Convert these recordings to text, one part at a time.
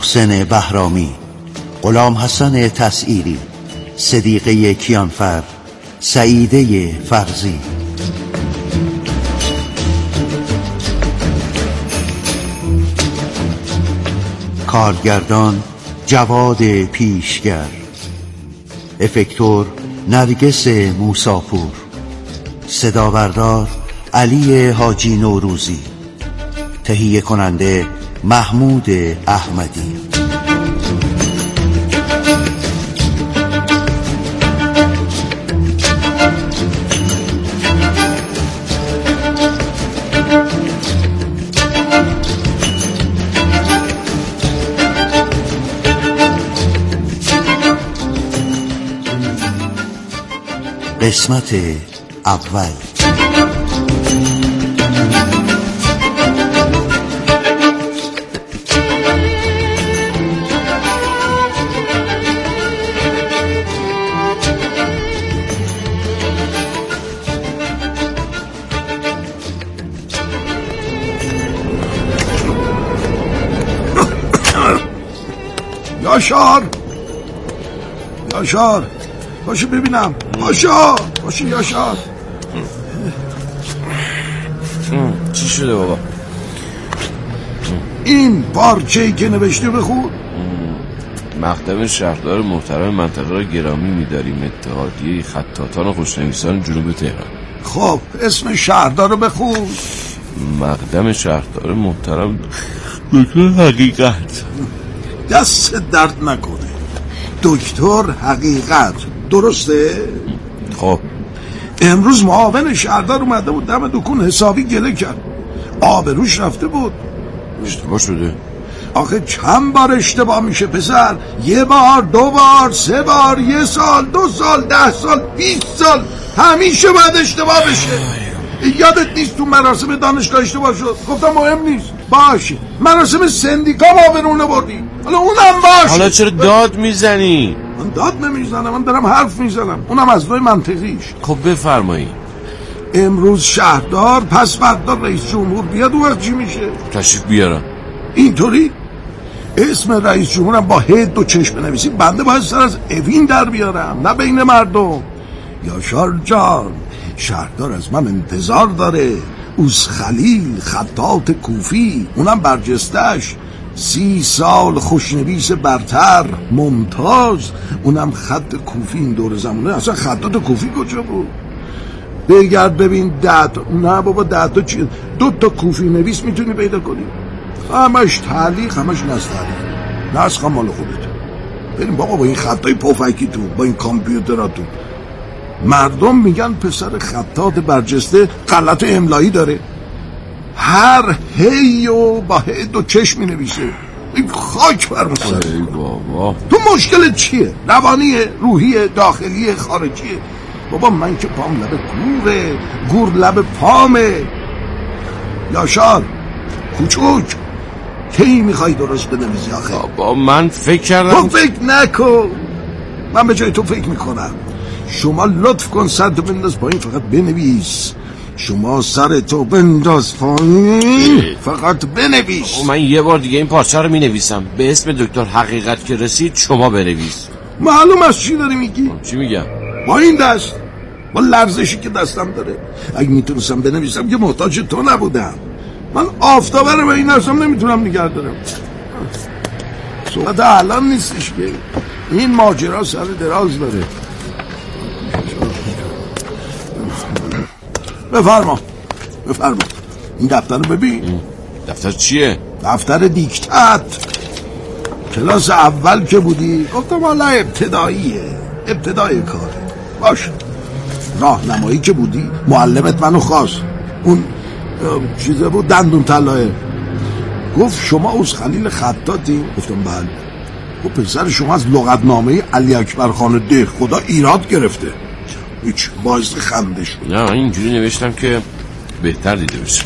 محسن بهرامی، غلام حسن تسعیری، صدیقه کیانفر، سعیده فرزی. کارگردان جواد پیشگر، افکتور نرگس موساپور، صدابردار علی حاجی نوروزی، تهیه کننده محمود احمدی. قسمت اول. یاشار باشو ببینم. باشو یاشار. چی شده بابا؟ این پارچه‌ای که نوشته بخون. مقدم شهردار محترم منطقه را گرامی می‌داریم، اتحادیه خطاطان خوشنویسان جنوب تهران. خب اسم شهردار رو بخون. مقدم شهردار محترم دکتر حقیقت. دست درد نکنه، دکتر حقیقت، درسته؟ خب امروز معاون شهردار اومده بود دم دکون، حسابی گله کرد، آبروش رفته بود. اشتباه شده. آخه چند بار اشتباه میشه پسر؟ یه بار، دو بار، سه بار، 1 سال، 2 سال، 10 سال، 20 سال، همیشه باید اشتباه بشه. یادت نیست تو مراسم دانشگاه اشتباه شد؟ گفتم مهم نیست، باشه. مراسم سندیکا معاون بردی، حالا اونم باشه. حالا چرا داد میزنی؟ من داد نمیزنم، من دارم حرف میزنم، اونم از نوع منطقیش. خب بفرمایید. امروز شهردار، پس فردا رئیس جمهور بیاد، اون وقت چی میشه؟ تشریف بیارم. اینطوری اسم رئیس جمهورم با هد و چشم بنویسی، بنده باید سر از اوین در بیارم، نه بین مردم. یاشار جان، شهردار از من انتظار داره. اوس خلیل خطاط کوفی، اونم برجستش، 30 سال خوشنویس برتر ممتاز، اونم خط کوفی. این دور زمانه اصلا خطاط کوفی کجا بود؟ بگرد ببین 10 تا، نه بابا 10 تا چیه، 2 تا کوفی نویس میتونی پیدا کنی، همش تعلیق، همش نستعلیق، نسخ مال خودت. بریم بابا با این خطای پفکی تو، با این کامپیوتراتون. مردم میگن پسر خطاط برجسته غلط املایی داره، هر هی و با هد و چشم می نویسه. این خاک بر سر. ای بابا، تو مشکل چیه؟ روانیه، روحیه، داخلیه، خارجیه؟ بابا من که پام لب گوره، گور لب پامه. یاشار کوچوک، کی میخوای درست بنویسی آخه؟ بابا من فکر کردم. تو فکر نکن، من به جای تو فکر میکنم. شما لطف کن سرتو بنداز پایین، فقط بنویس. شما سرتو بنداز پایین، فقط بنویس. من یه بار دیگه این پارچه رو مینویسم، به اسم دکتر حقیقت که رسید شما بنویس. معلوم است چی داری میگی؟ چی میگم؟ با این دست، با لرزشی که دستم داره، اگه میتونستم بنویسم که محتاج تو نبودم. من آفتابه به این دستم نمیتونم نگه دارم. صحبت الان نیستش که این ماجرا سر دراز داره. بفرما این دفتر رو ببین. دفتر چیه؟ دفتر دیکتات. کلاس اول که بودی گفتم حالا ابتدای کاره. باش، راهنمایی که بودی معلمت منو خواست، اون چیزه بود دندون طلایه، گفت شما اوس خلیل خطاطی؟ گفتم بله. گفت پسر شما از لغتنامه علی اکبر خان ده خدا ایراد گرفته. هیچ، باعث خنده شد. نه اینجوری نوشتم که بهتر دیده بشه.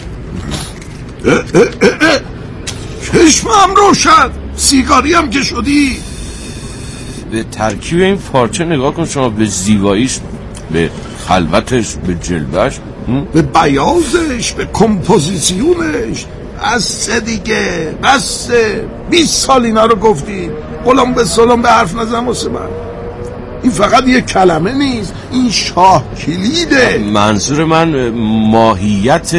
چشمم روشن، سیگاری هم که شدی. به ترکیب این پارچه نگاه کن شما، به زیباییش، به خلوتش، به جلوش، به بیازش، به کمپوزیسیونش. بسه دیگه، بسه. 20 سال اینا رو گفتی، غلام به سلام به حرف نزن واسه من. این فقط یه کلمه نیست، این شاه کلیده. منظور من ماهیت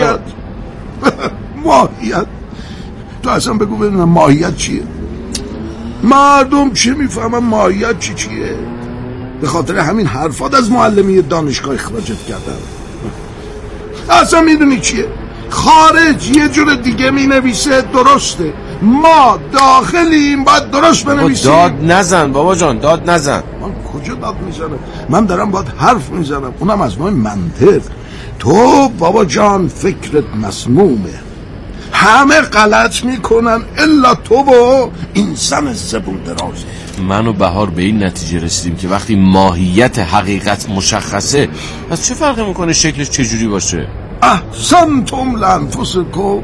ماهیت. تو اصلا بگو ببینم ماهیت چیه؟ مردم چه میفهمن ماهیت چیه؟ به خاطر همین حرفات از معلمی دانشگاه اخراجت کردن. اصلا میدونی چیه؟ خارج یه جور دیگه مینویسه، درسته. ما داخلیم باید درست بنویسیم. داد نزن بابا جان، داد نزن. من کجا داد میزنم؟ من دارم باید حرف میزنم، اونم از نوع منطق. تو بابا جان فکرت مسمومه، همه غلط میکنن الا تو و انسان زبون درازه. من و بهار به این نتیجه رسیدیم که وقتی ماهیت حقیقت مشخصه، از چه فرقی میکنه شکلش چجوری باشه؟ احسنتم لانفسکم.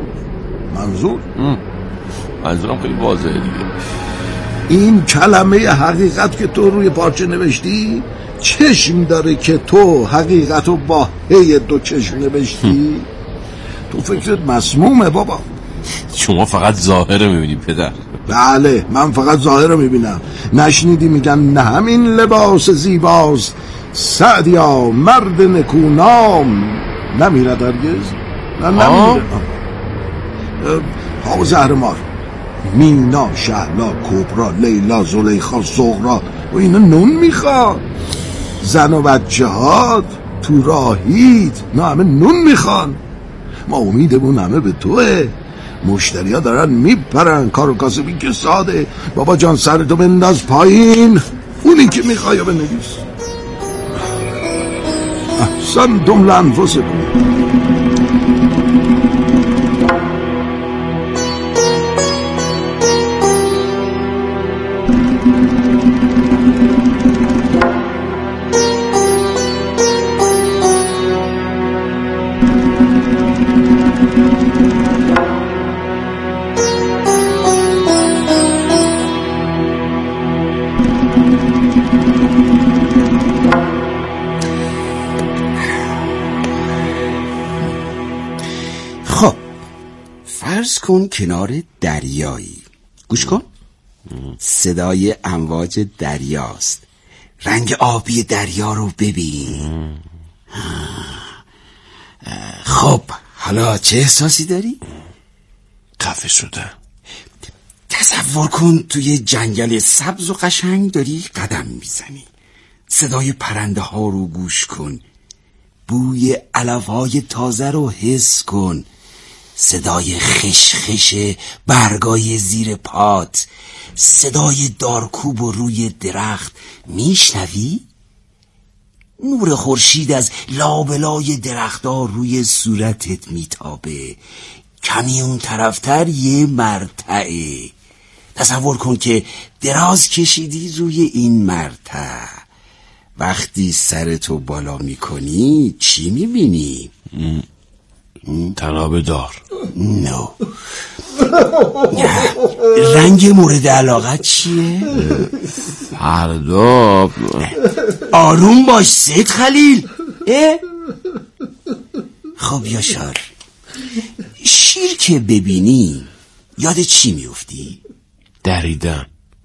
منظورم خیلی واضحه دیگه. این کلمه حقیقت که تو روی پارچه نوشتی چشم داره که تو حقیقت رو با هی 2 چشم نوشتی؟ تو فکرت مسمومه بابا. شما فقط ظاهر میبینی پدر. بله، من فقط ظاهر رو میبینم. نشنیدی میگن نه همین لباس زیباست، سعدیا مرد نکونام نمیرد هرگز. نه نمیره. ها و زهرمار، مینا، شهلا، کبرا، لیلا، زلیخا، زغرا و اینا نون میخواد. زن و بچه هات تو راهید نه همه نون میخوان. ما امیدمون همه به توه. مشتری ها دارن میپرن، کار و کاسبی که ساده. بابا جان سرتو بنداز پایین، اونی که میخوای بنویس. احسنتم لانفسکم. فرض کن کنار دریایی، گوش کن. صدای امواج دریاست، رنگ آبی دریا رو ببین. خب حالا چه احساسی داری؟ خفه شدم. تصور کن توی جنگل سبز و قشنگ داری قدم میزنی. صدای پرنده ها رو گوش کن، بوی علفهای تازه رو حس کن، صدای خشخش برگای زیر پات، صدای دارکوب و روی درخت. میشنوی؟ نور خورشید از لابلای درخت‌ها روی صورتت میتابه. کمی اون طرفتر یه مرتعه. تصور کن که دراز کشیدی روی این مرتع. وقتی سرتو بالا میکنی چی میبینی؟ تناب دار. نو. رنگ مورد علاقت چیه؟ فردا. آروم باش سید خلیل. خب یاشار، شیر که ببینی یاد چی میفتی؟ دریدن.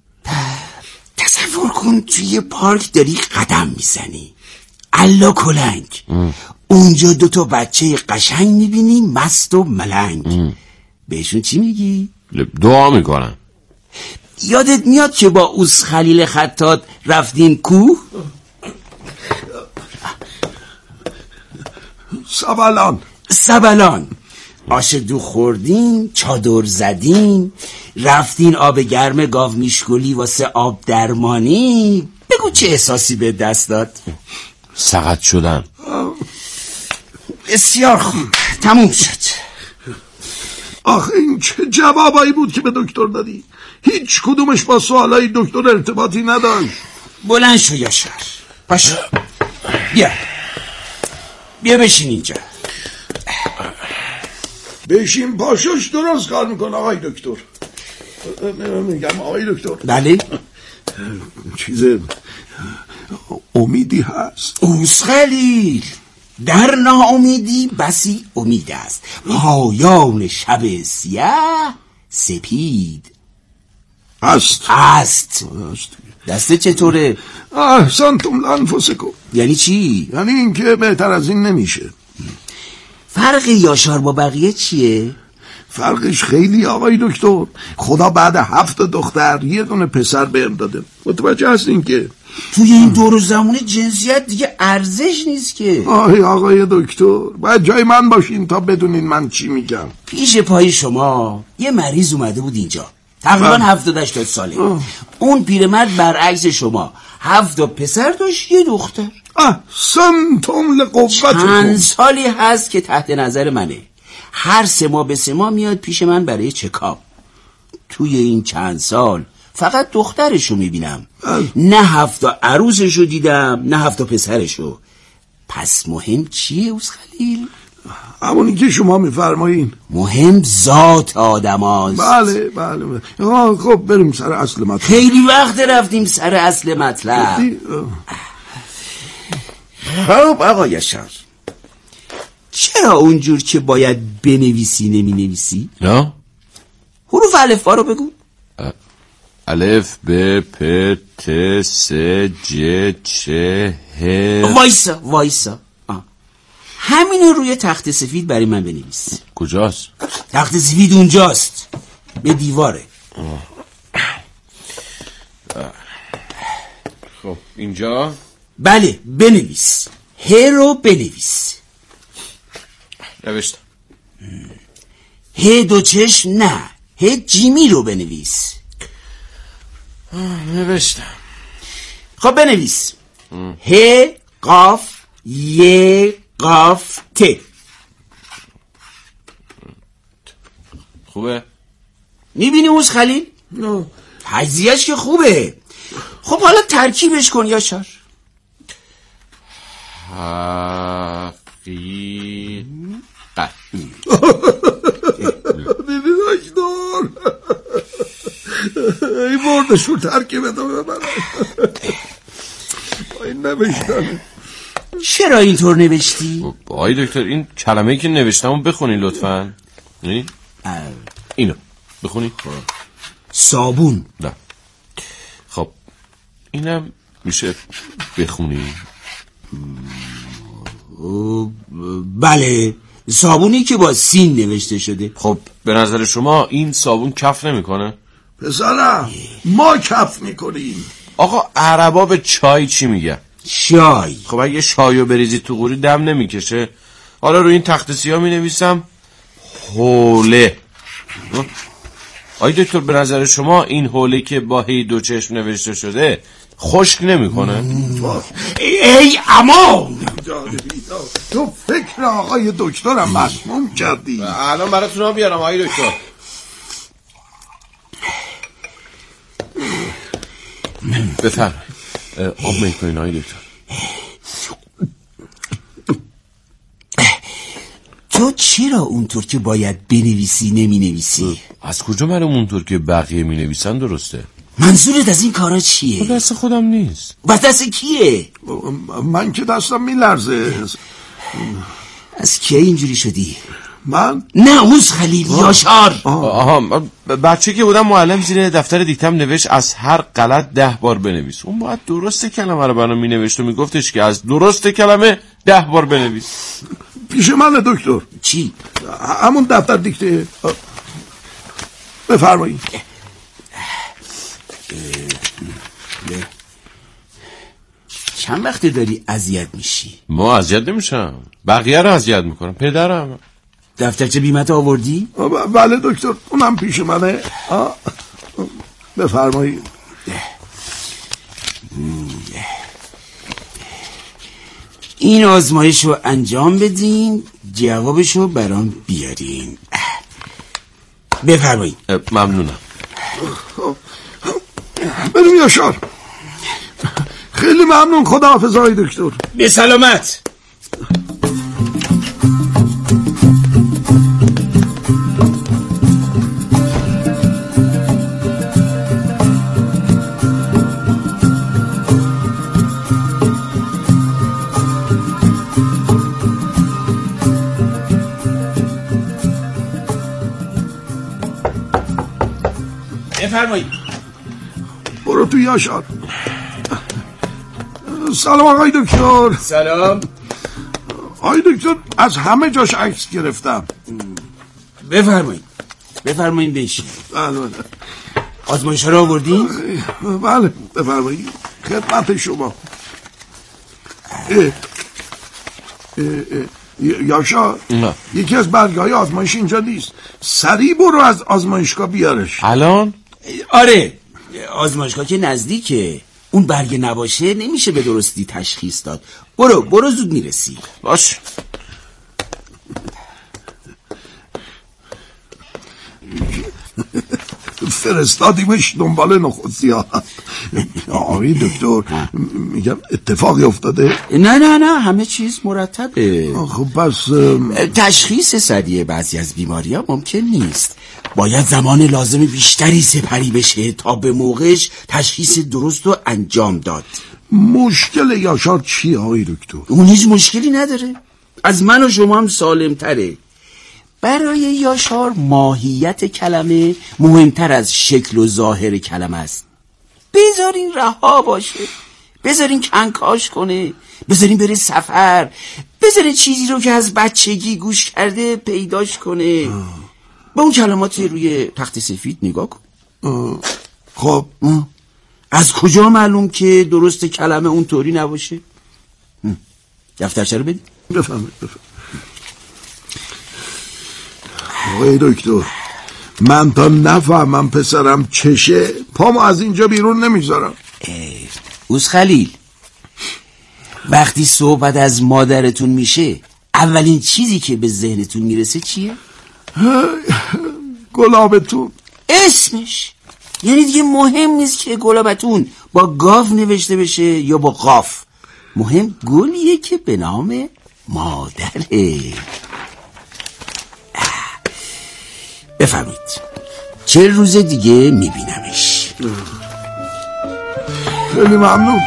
تصور کن توی پارک داری قدم میزنی، الا کلنگ. اونجا 2 بچه قشنگ میبینی مست و ملنگ. بهشون چی میگی؟ دعا میکنم. یادت میاد که با اوس خلیل خطاط رفتین کوه؟ سبلان آش دو خوردین، چادر زدین، رفتین آب گرم گاو میشکلی واسه آب درمانی. بگو چه احساسی به دست داد؟ سقط شدن. بسیار خوب، تموم شد. آخه این چه جوابایی بود که به دکتر دادی؟ هیچ کدومش با سوالای دکتر ارتباطی نداشت. بلند شو یاشار، پاشو، بیا بشین اینجا. بشین پاشوش درست کار میکنه آقای دکتر. میگم آقای دکتر. بله؟ چیز امیدی هست؟ اوس خلیل، در ناامیدی بسی امید است، پایان شب سیاه سپید هست. دسته چطوره؟ احسنتم لانفسکم. یعنی چی؟ یعنی اینکه بهتر از این نمیشه. فرق یاشار با بقیه چیه؟ فرقش خیلی آقای دکتر. خدا بعد 7 دختر 1 دونه پسر بهم داده. متوجه هستین که توی این دور زمان جنسیت دیگه ارزش نیست که. آقای دکتر باید جای من باشین تا بدونین من چی میگم. پیش پای شما یه مریض اومده بود اینجا، تقریبا 70-80 ساله. اون پیرمرد برعکس شما 7 پسر داشت 1 دختر. احسنتم لقوتکم. چند سالی هست که تحت نظر منه، هر 3 ماه به 3 ماه میاد پیش من برای چکاپ. توی این چند سال فقط دخترشو میبینم، نه 7 عروسشو دیدم نه 7 پسرشو. پس مهم چیه اوز خلیل؟ همونی که شما میفرمایین. مهم ذات آدم هاست. بله. خب بریم سر اصل مطلب. خیلی وقت رفتیم سر اصل مطلب. خب آقا یاشار، چرا اونجور که باید بنویسی نمی نویسی؟ نه حروف الفبا رو بگو. الف ب پ ت س ج چ ه. وایسا همینو روی تخت سفید برای من بنویس. کجاست؟ تخت سفید اونجاست، به دیواره. خب اینجا؟ بله بنویس، ه رو بنویس. نوشتم. ه 2 چشم نه، ه جیمی رو بنویس. نوشتم. خب بنویس ه قاف ی قاف ت. خوبه؟ میبینی اوز خلیل؟ تجزیهش که خوبه. خب حالا ترکیبش کن یاشار. حقیقت. دیدی دکتر این بردشون ترکیب ادامه ببرن. این نوشتن. چرا اینطور نوشتی؟ آقای دکتر این کلمه‌ای که نوشتم بخونین لطفاً. اینو بخونین. صابون. نه. خب اینم میشه بخونین. بله، صابونی که با سین نوشته شده. خب به نظر شما این صابون کف نمیکنه؟ پسرم ما کف میکنیم. آقا عربا به چای چی میگه؟ شای. خب اگه شایو بریزی تو قوری دم نمیکشه. حالا روی این تخت سیاه مینویسم حوله. آی دکتر به نظر شما این حوله که با هی 2 چشم نوشته شده خشک نمیکنه؟ ای امان، تو فکر آقای دکترم مسموم کردی. الان براتون بیارم آقای دکتر. بفرمایید. آب میکنین آقای دکتر. تو چرا اونطور که باید بنویسی نمی نویسی؟ از کجا معلوم اونطور که بقیه می نویسن درسته؟ منظورت از این کارا چیه؟ دست خودم نیست. و دست کیه؟ من که دستم میلرزه. از کی اینجوری شدی؟ من؟ نه اوز خلیل یاشار. آها بچه که بودم معلم زیر دفتر دیکتم نوشت از هر غلط 10 بار بنویس. اون باید درست کلمه رو برام می نوشت و می گفتش که از درست کلمه 10 بار بنویس. پیش من دکتر. چی؟ همون دفتر دیکته. بفرمایید. چند وقت داری اذیت میشی؟ ما اذیت نمیشم، بقیه رو اذیت میکنم. پدرم. دفترچه بیمت آوردی؟ بله دکتر اونم پیش منه. بفرمایید. این آزمایش رو انجام بدین، جوابش رو برام بیارین. بفرمایید. ممنونم. بریم یاشار. خیلی ممنون. خداحافظ آقای دکتر. به سلامت. بفرمایید. برو تو یاشار. سلام آقای دکتر. سلام. آقای دکتر از همه جاش عکس گرفتم. بفرمایید بشین. بله. آزمایش‌ها رو آوردین؟ بله بفرمایید. خدمت شما. یاشار یکی از برگه‌های آزمایش اینجا نیست. سریع برو از آزمایشگاه بیارش. الان؟ آره آزمایشگاه که نزدیکه. اون برگه نباشه نمیشه به درستی تشخیص داد. برو زود میرسی. باش. فرستادیمش دنبال نخودسیاه. آقای دکتر میگم اتفاقی افتاده؟ نه همه چیز مرتبه. خب پس تشخیص سریع بعضی از بیماری ها ممکن نیست. باید زمان لازم بیشتری سپری بشه تا به موقعش تشخیص درست رو انجام داد. مشکل یاشار چیه آقای دکتر؟ اون هیچ مشکلی نداره. از من و شما هم سالم تره. برای یاشار ماهیت کلمه مهمتر از شکل و ظاهر کلمه است. بذارین رها باشه، بذارین کنکاش کنه، بذارین بره سفر، بذارین چیزی رو که از بچگی گوش کرده پیداش کنه. با اون کلمات روی تخت سفید نگاه کن. خب از کجا معلوم که درست کلمه اونطوری نباشه؟ دفترچه رو بدید. بفهمید. آقای دکتر من تا نفهمم پسرم چشه پامو از اینجا بیرون نمیذارم. اوز خلیل، وقتی صحبت از مادرتون میشه اولین چیزی که به ذهنتون میرسه چیه؟ گلابتون. اسمش یعنی دیگه مهم نیست که گلابتون با گاف نوشته بشه یا با قاف. مهم گلیه که به نام مادره. بفهمید 40 روز دیگه میبینمش. خیلی ممنون.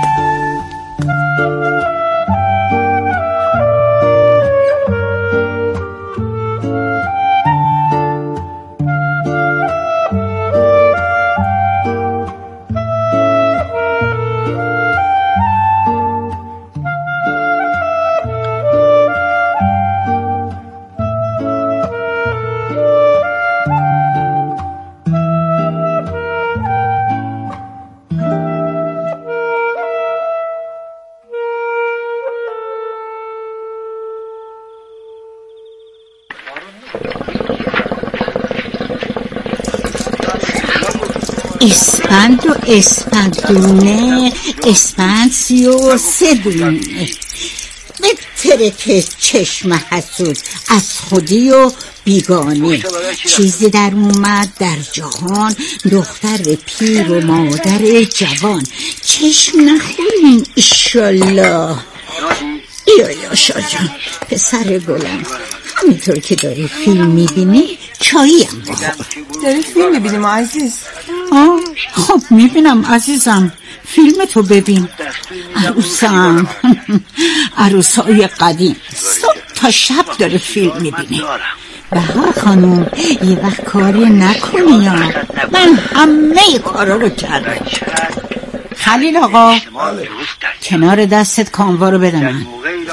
اسفند و اسفندونه، اسفند 33 دونه. به ترک چشم حسود از خودی و بیگانه. چیزی در اومد در جهان، دختر پیر و مادر جوان. چشم نخورین ایشالله. یا شاه جان پسر گلم، همینطور که داری فیلم میبینی چایی هم بخور. داری فیلم میبینیم عزیز؟ خب میبینم عزیزم، فیلم تو ببین. عروسم عروسای قدیم صبح تا شب داره فیلم میبینه. بهار خانوم یه وقت کاری نکنی یا من همه کارا رو کردم. خلیل آقا کنار دستت کاموا رو بده من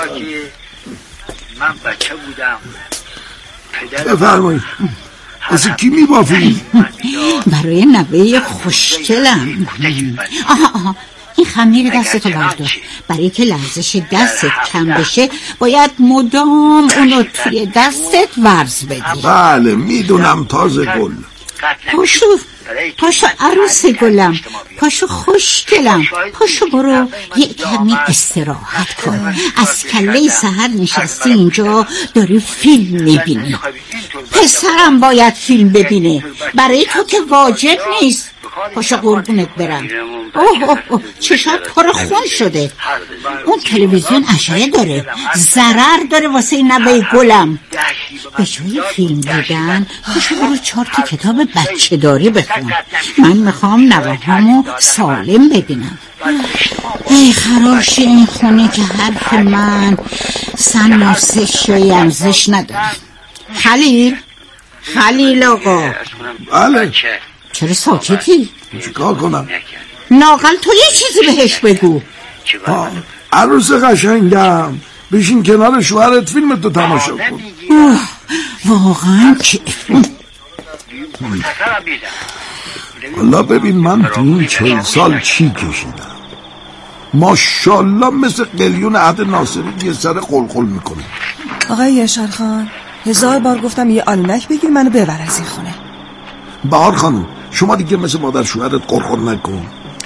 بچه بودم. بفرمایید. از کی میبافی؟ برای نوه خوشگلم. آها این خمیر دستتو بردار. برای که لرزش دستت کم بشه باید مدام اونو توی دستت ورز بدی. بله میدونم تازه گل. پاشو عروس گلم، پاشو خوشگلم، پاشو برو یه کمی استراحت کن. از کله سحر نشستی اینجا داری فیلم میبینی. پسرم باید فیلم ببینه، برای تو که واجب نیست. پاشو قربونت برم. اوه چشات پر خون شده. اون تلویزیون اشعه داره، ضرر داره واسه نوه گلم. به جای فیلم دیدن پاشو برو 4 تا کتاب بچه داری بخون. من میخوام نوه‌هامو سالم ببینم. ای خراش این خونه که حرف من سناسش یا ارزش نداره. خلیل آقا. بله چرا ساکتی؟ چیکار کنم؟ لااقل تو یه چیزی بهش بگو. عروس قشنگم، بشین کنار شوهرت فیلمتو تماشا کن. واقعا که والا ببین من تو این 40 سال چی کشیدم. ماشاءالله مثل قلیون عهد ناصری یه سر قلقل میکنه. آقای یاشار خان 1000 بار گفتم یه آلونک بگیر منو ببر از این خونه. بهار خانم شما دیگه مثل مادر شوهرت قلقل نکن.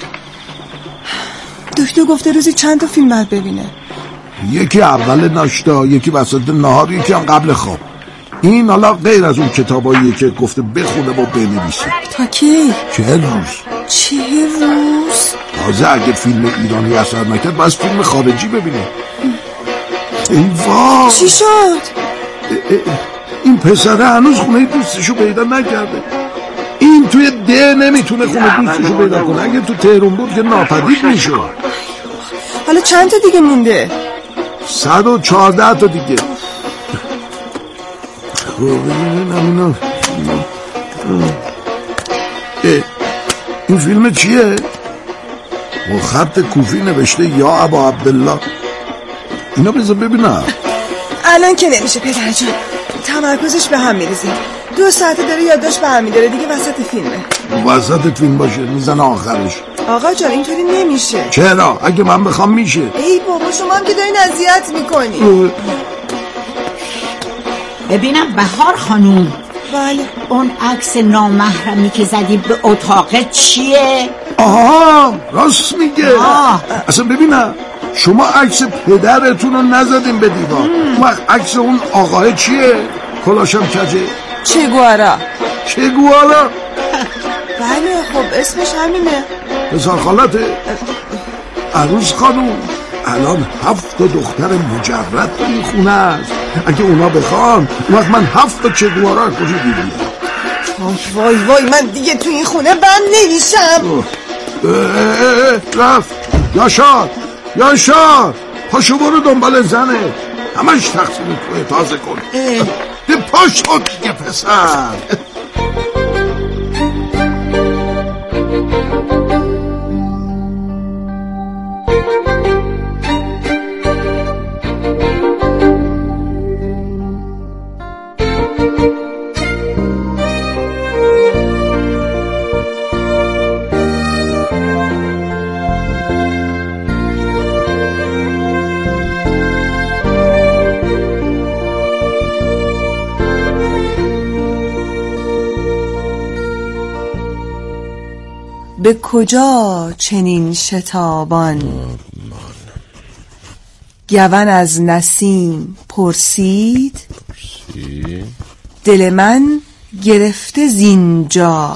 دکتر گفته روزی چند تا فیلم باید ببینه؟ یکی اول ناشتا، یکی وسط نهار، یکی هم قبل خواب. این حالا غیر از اون کتاباییه که گفته بخونه و بنویسه. تا کی؟ 40 روز. 40 روز؟ تازه اگه فیلم ایرانی اثر نکرد باید فیلم خارجی ببینه. ای وای چی شد؟ این پسره هنوز خونه دوستشو پیدا نکرده. این توی ده نمیتونه خونه دوستشو پیدا کنه. اگه تو تهران بود که ناپدید میشه. حالا چند تا دیگه مونده؟ 114 تا دیگه. این فیلم چیه؟ با خط کوفی نوشته یا ابا عبدالله. اینا بذار ببینم. الان که نمیشه پدر جان، تمرکزش به هم میریزه. 2 ساعته داره یادداشت به هم میداره دیگه. وسط فیلمه. وسط فیلم باشه میزنه آخرش. آقا جان اینطوری نمیشه. چرا؟ اگه من بخوام میشه. ای بابا شما هم که دارین اذیت میکنی. ببینم بهار خانوم، بله اون عکس نامحرمی که زدی به اتاق چیه؟ آها راست میگه. اصلا ببینم شما عکس پدرتون رو نزدیم به دیوار. وقت عکس اون آقاه چیه؟ کلاشم کجه؟ چگوارا. چگوارا؟ بله خب اسمش همینه. پسر خالته. عروس خانوم الان 7 دختر مجرد تو این خونه است. اگه اونا بخوان وقت من 7 چگوارا کجا دیدیم. وای وای من دیگه تو این خونه بند نمیشم. رفت. یاشار پاشو برو دنبال زنه. همش تقصیر توی تازه کن. پاشو دیگه پسر. به کجا چنین شتابان؟ گون از نسیم پرسید دل من گرفته زینجا.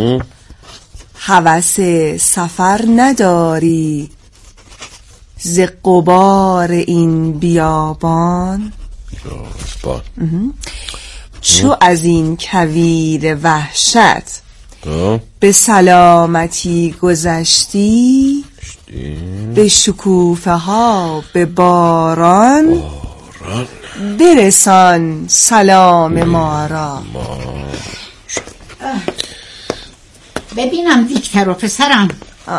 هوس سفر نداری ز غبار این بیابان. چو از این کویر وحشت به سلامتی گذشتی، به شکوفه ها به باران برسان سلام ما را. ببینم دیکتر و پسرم.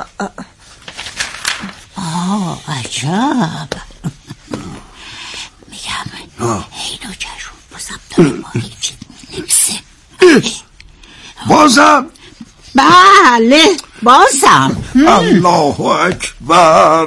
عجب. میگم ای دو چشم بازم داره ماری چی نمیسه. بازم؟ بله بازم. الله اکبر.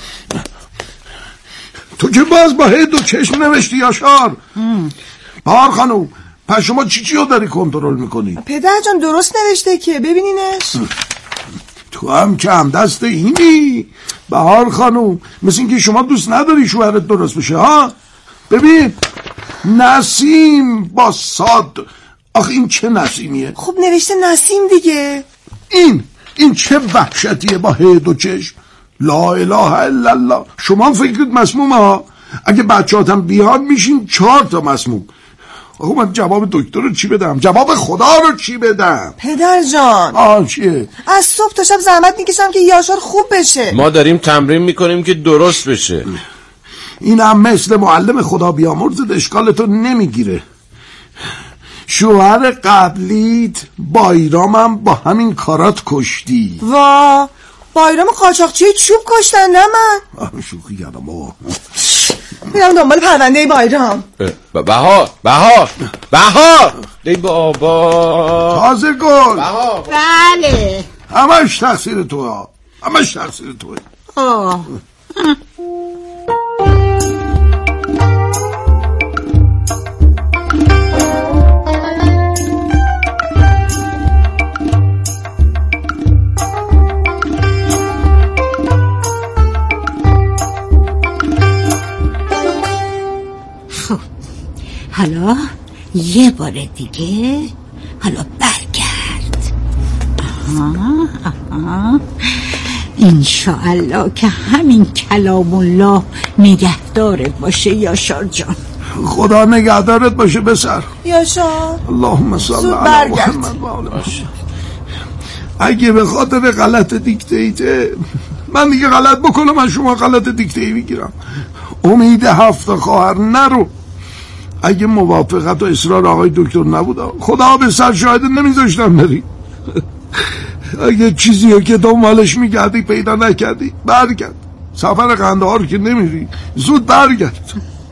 تو که باز با هی 2 چشم نوشتی یاشار. بهار خانوم پس شما چی رو داری کنترل میکنی؟ پدر جان درست نوشته که ببینینش. تو هم کم دست اینی بهار خانوم. مثل این که شما دوست نداری شوهرت درست بشه ها. ببین نسیم با صاد. آخه این چه نسیمیه؟ خب نوشته نسیم دیگه. این چه وحشتیه با هی 2 چشم. لا اله الا الله. شما فکرت مسمومه ها. اگه بچه‌هاتم بیان میشین 4 تا مسموم. آخه من جواب دکتر رو چی بدم؟ جواب خدا رو چی بدم؟ پدر جان چیه؟ از صبح تا شب زحمت میکشم که یاشار خوب بشه. ما داریم تمرین میکنیم که درست بشه. این هم مثل معلم خدا بیامرزد اشکالتو نمیگیره. شوهر قبلیت بایرامم با همین کارات کشتی. وا بایرام قاچاقچی چوب کشتن نه من. شوخی کردم بابا. میرم دنبال پرونده بایرام. بهار ای بابا تازه گل. بله همش تقصیر تو. همش تقصیر توه. حالا یه بار دیگه، حالا برگرد. انشاءالله که همین کلام الله نگهدارت باشه یاشار جان. خدا نگهدارت باشه پسر. یاشار اللهم صل زود علی برگرد. محمد. اگه به خاطر غلط دیکتیته من دیگه غلط بکنم، من شما غلط دیکته میگیرم. امید 7 خواهر نرو. اگه موافقت و اصرار آقای دکتر نبود خدا به سر شاهد نمیذاشتم بری. اگه چیزی رو که دنبالش میگردی پیدا نکردی برگرد. سفر قندهار که نمیری، زود برگرد.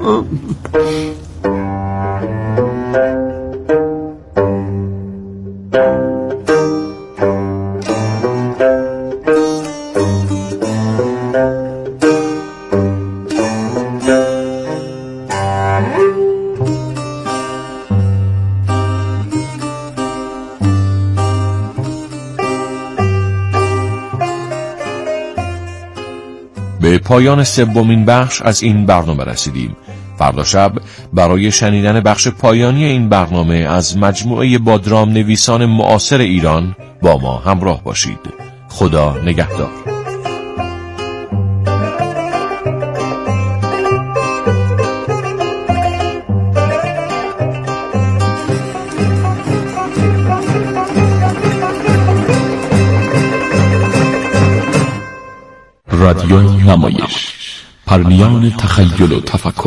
به پایان 3مین بخش از این برنامه رسیدیم. فردا شب برای شنیدن بخش پایانی این برنامه از مجموعه با درام نویسان معاصر ایران با ما همراه باشید. خدا نگهدار. رادیو نمایش، پرمیان تخیل و تفکر.